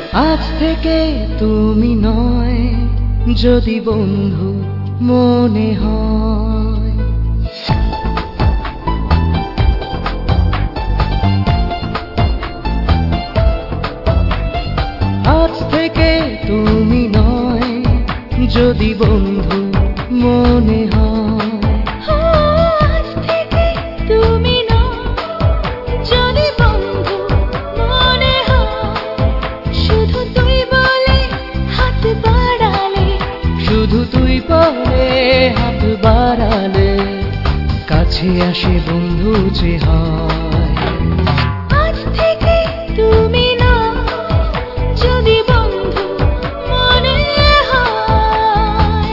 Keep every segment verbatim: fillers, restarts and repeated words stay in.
আজ থেকে তুমি নয় যদি বন্ধু মনে হয়। আজ থেকে তুমি নয় যদি বন্ধু মনে হয়। হাত বাড়ালে কাছে আসে বন্ধু যে হয়। আজ থেকে তুমি না যদি বন্ধু মনে হয়।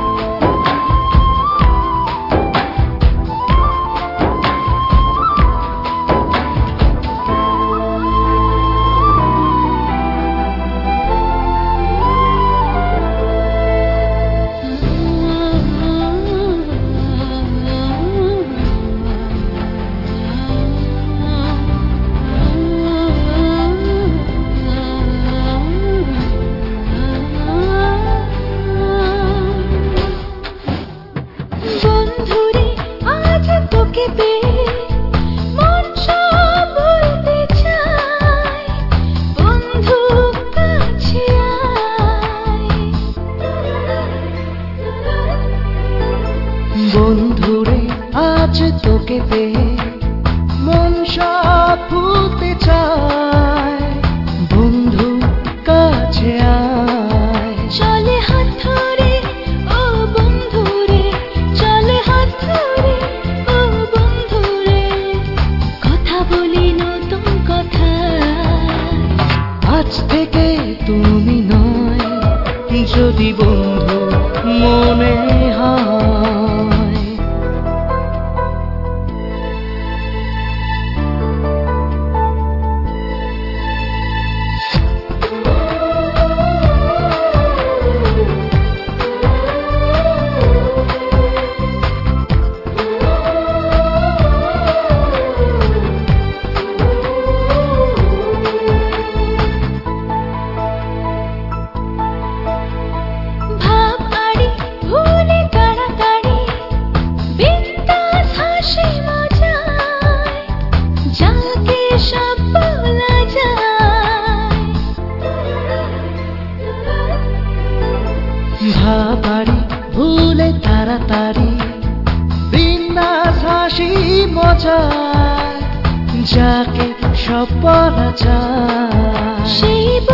বন্ধুরে আজ তোকে পেয়ে মন সব ভুলতে চায়। বন্ধু কাছে আয়, চলে হাত ধরে ও বন্ধুরে, চলে হাত ধরে ও বন্ধুরে, কথা বলি নতুন কথা। আজ থেকে তুমি নয় যদি বন্ধু মনে হয়। ভাবাড়ি ভুলে তাড়াতাড়ি বিন্দাস হাসি মজা, যাকে সব বলা যায়। সেই